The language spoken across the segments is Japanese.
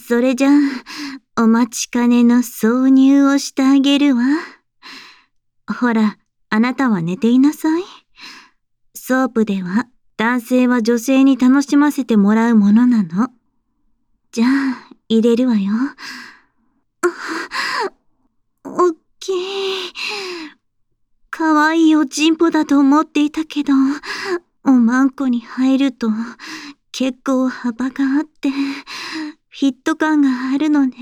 それじゃあ、お待ちかねの挿入をしてあげるわ。ほら、あなたは寝ていなさい。ソープでは、男性は女性に楽しませてもらうものなの。じゃあ、入れるわよ。おっきい。かわいいおちんぽだと思っていたけど、おまんこに入ると結構幅があって、フィット感があるのね。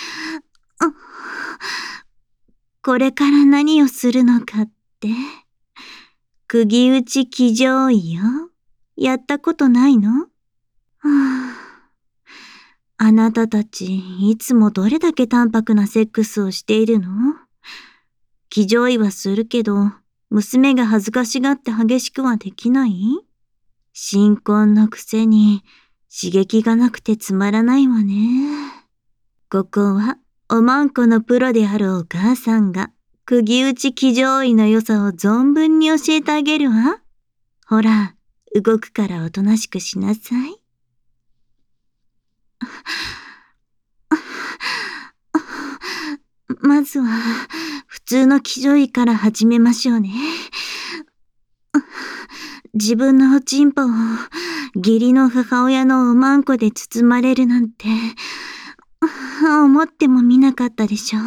これから何をするのかって。釘打ち騎乗位よ。やったことないの？あなたたち、いつもどれだけ淡白なセックスをしているの？騎乗位はするけど、娘が恥ずかしがって激しくはできない？新婚のくせに刺激がなくてつまらないわね。ここはおまんこのプロであるお母さんが釘打ち騎乗位の良さを存分に教えてあげるわ。ほら、動くからおとなしくしなさい。まずは普通の騎乗位から始めましょうね。自分のおちんぽを義理の母親のおまんこで包まれるなんて思ってもみなかったでしょ。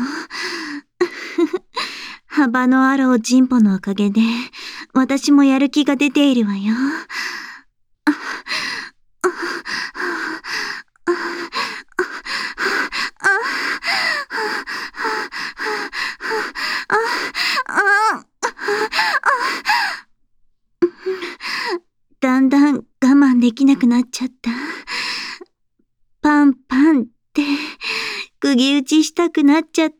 幅のあるおちんぽのおかげで私もやる気が出ているわよ。だんだん我慢できなくなっちゃった。パンパンって釘打ちしたくなっちゃった。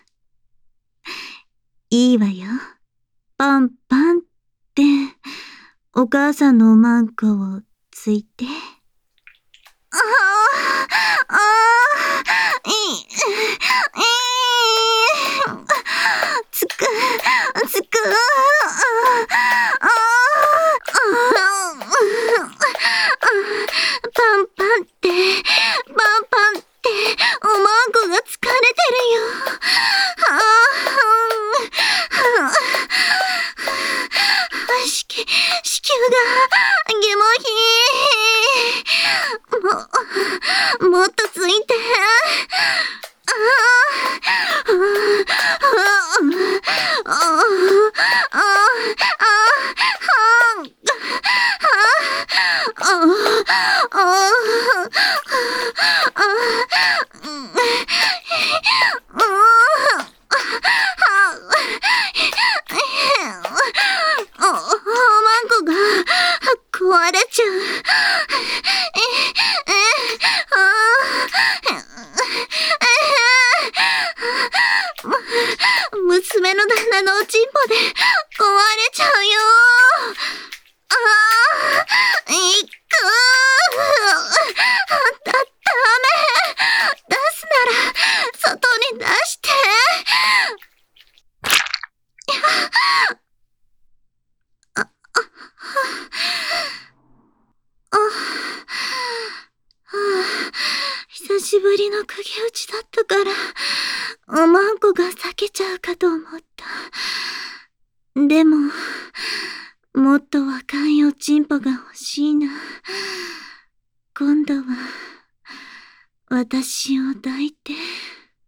いいわよ。パンパンってお母さんのおまんこをついて。つく。パンパンって、おまんこが疲れてるよ。子宮が、ゲモもっとついて。おまんこが壊れちゃう。娘の旦那のおちんぽで壊れちゃうよ。ダメ。出すなら外に出して。久しぶりの釘打ちだったから、おまんこが裂けちゃうかと思った。でも、もっと若いおちんぽが欲しいな。今度は、私を抱いて。